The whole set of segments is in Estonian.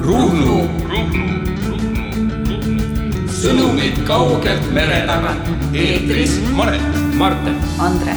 Ruhnu. Sõnumid kaugelt mere tagant. Eetris Maret, Marten, Andre.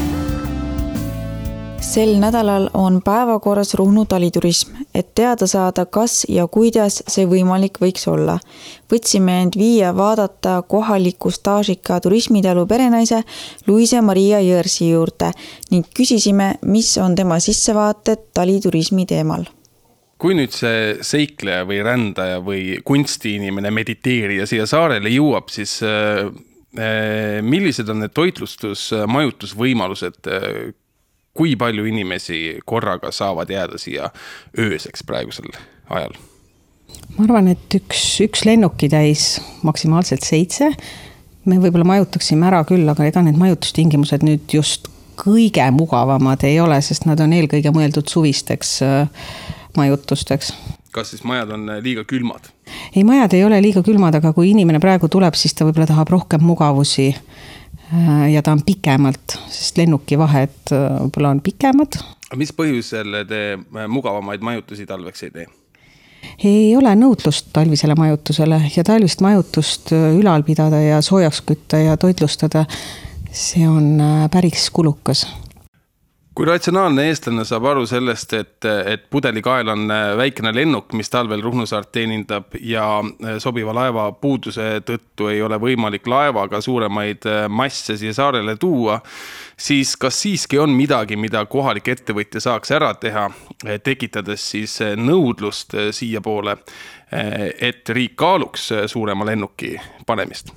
Sel nädalal on päevakorras Ruhnu taliturism, et teada saada, kas ja kuidas see võimalik võiks olla. Võtsime end viia vaadata kohaliku staažika turismitalu perenaise Luise Maria Jõrsi juurde ning küsisime, mis on tema sissevaated taliturismi teemal. Kui nüüd see seikleja või rändaja või kunstiinimene mediteerija siia saarele jõuab, siis millised on need toitlustus, majutusvõimalused, kui palju inimesi korraga saavad jääda siia ööseks praegusel ajal? Ma arvan, et üks lennuki täis maksimaalselt 7. Me võib-olla majutaksime ära küll, aga ega need majutustingimused nüüd just kõige mugavamad ei ole, sest nad on eelkõige mõeldud suvisteks majutusteks. Kas siis majad on liiga külmad? Ei, majad ei ole liiga külmad, aga kui inimene praegu tuleb, siis ta võib-olla tahab rohkem mugavusi ja ta on pikemalt, sest lennuki vahed võib-olla on pikemad. Mis põhjusel te mugavamaid majutusi talveks ei tee? Ei ole nõudlust talvisele majutusele ja talvist majutust ülal pidada ja soojaks kütta ja toitlustada, see on päris kulukas. Kui ratsionaalne eestlane saab aru sellest, et pudelikael on väikene lennuk, mis talvel Ruhnu saart teenindab ja sobiva laeva puuduse tõttu ei ole võimalik laevaga suuremaid masse siia saarele tuua, siis kas siiski on midagi, mida kohalik ettevõtja saaks ära teha, tekitades siis nõudlust siia poole, et riik kaaluks suurema lennuki panemist?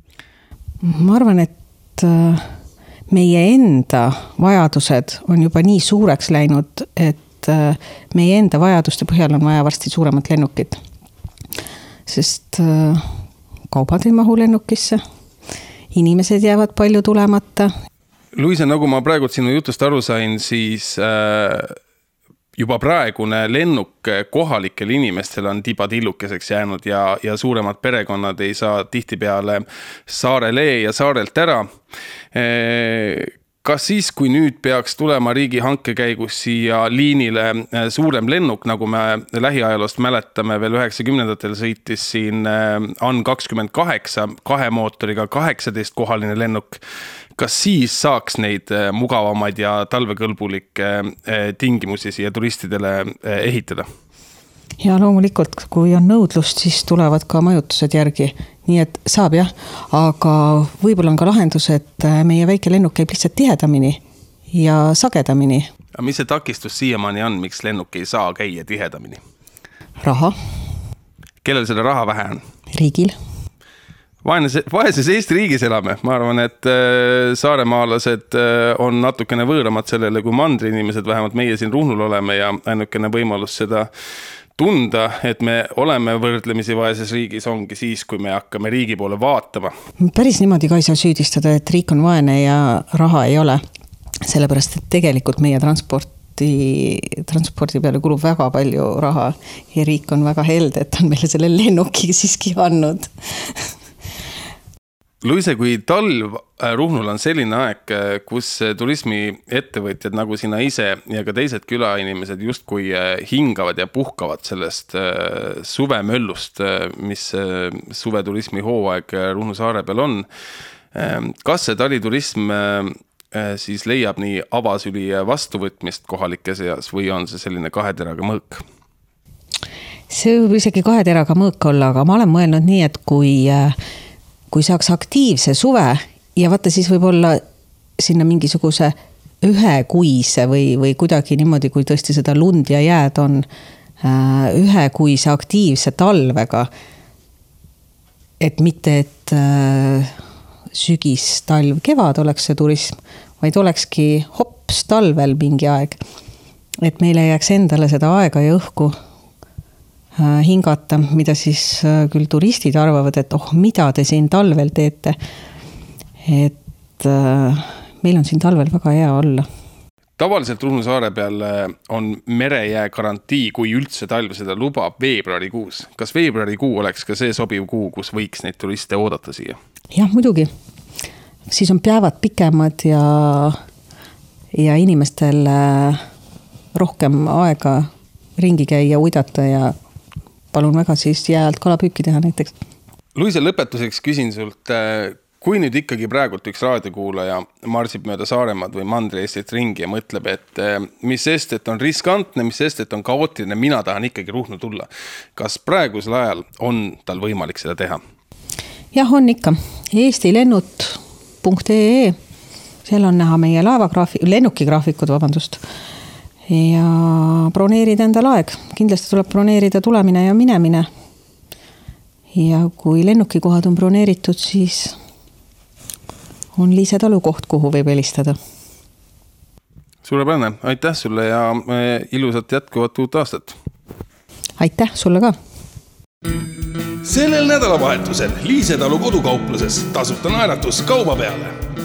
Ma arvan, et meie enda vajadused on juba nii suureks läinud, et meie enda vajaduste põhjal on vaja varsti suuremat lennukit. Sest kaubad ei mahu lennukisse, inimesed jäävad palju tulemata. Luise, nagu ma praegu sinu jutust aru sain, siis juba praegune lennuk kohalikel inimestel on tibatillukeseks jäänud ja suuremad perekonnad ei saa tihtipeale saarele ja saarelt ära. Kas siis, kui nüüd peaks tulema riigi hanke käigus siia liinile suurem lennuk, nagu me lähiajaloost mäletame, veel 90-ndatel sõitis siin AN-28 2 mootoriga 18-kohaline lennuk, kas siis saaks neid mugavamaid ja talvekõlbulikke tingimusi siia turistidele ehitada? Ja loomulikult, kui on nõudlust, siis tulevad ka majutused järgi. Nii et saab jah, aga võib-olla on ka lahendus, et meie väike lennuk käib lihtsalt tihedamini ja sagedamini. Aga mis see takistus siiamaani on, miks lennuk ei saa käia tihedamini? Raha. Kellel selle raha vähe on? Riigil. Vaeses Eesti riigis elame. Ma arvan, et saaremaalased on natukene võõramad sellele, kui mandri inimesed, vähemalt meie siin Ruhnul oleme ja ainukene võimalus seda tunda, et me oleme võrdlemisi vaeses riigis ongi siis, kui me hakkame riigi poole vaatama. Päris niimoodi ka ei saa süüdistada, et riik on vaene ja raha ei ole. Sellepärast, et tegelikult meie transpordi peale kulub väga palju raha ja riik on väga helde, et on meile selle lennuki siiski andnud. Luise, kui talv Ruhnul on selline aeg, kus turismi ettevõtjad nagu sina ise ja ka teised külainimesed justkui hingavad ja puhkavad sellest suvemöllust, mis suveturismi hooaeg Ruhnu saare peal on. Kas see taliturism siis leiab nii avasüli vastuvõtmist kohalike seas või on see selline 2 teraga mõõk? See võib isegi 2 teraga mõõk olla, aga ma olen mõelnud nii, et kui saaks aktiivse suve ja vaata siis võib-olla sinna mingisuguse 1 kuise või kuidagi niimoodi, kui tõesti seda lund ja jääd on 1 kuise aktiivse talvega, et mitte, et sügis, talv, kevad oleks see turism, vaid olekski hops talvel mingi aeg, et meile jääks endale seda aega ja õhku hingata, mida siis küll turistid arvavad, et mida te siin talvel teete. Et meil on siin talvel väga hea olla. Tavaliselt Ruhnu saare peal on merejää garantii, kui üldse talv seda lubab veebruarikuus. Kas veebruarikuu oleks ka see sobiv kuu, kus võiks neid turiste oodata siia? Jah, muidugi. Siis on päevad pikemad ja inimestel rohkem aega ringi käia, uidata ja palun väga siis jää alt kalapüüki teha näiteks. Luise, lõpetuseks küsin sult, kui nüüd ikkagi praegult üks raadiokuulaja marsib mööda Saaremaad või Mandri-Eestit ringi ja mõtleb, et mis sest, et on riskantne, mis sest, et on kaootiline, mina tahan ikkagi Ruhnu tulla. Kas praegusel ajal on tal võimalik seda teha? Jah, on ikka. eestilennud.ee, seal on näha meie lennukigraafikud, ja broneerida endal aeg. Kindlasti tuleb broneerida tulemine ja minemine. Ja kui lennukikohad on broneeritud, siis on Liise Talu koht, kuhu võib helistada. Suurepärane, aitäh sulle ja ilusat jätkuvat uut aastat. Aitäh sulle ka. Sellel nädalavahetusel Liise Talu kodukaupluses tasuta naeratus kauba peale.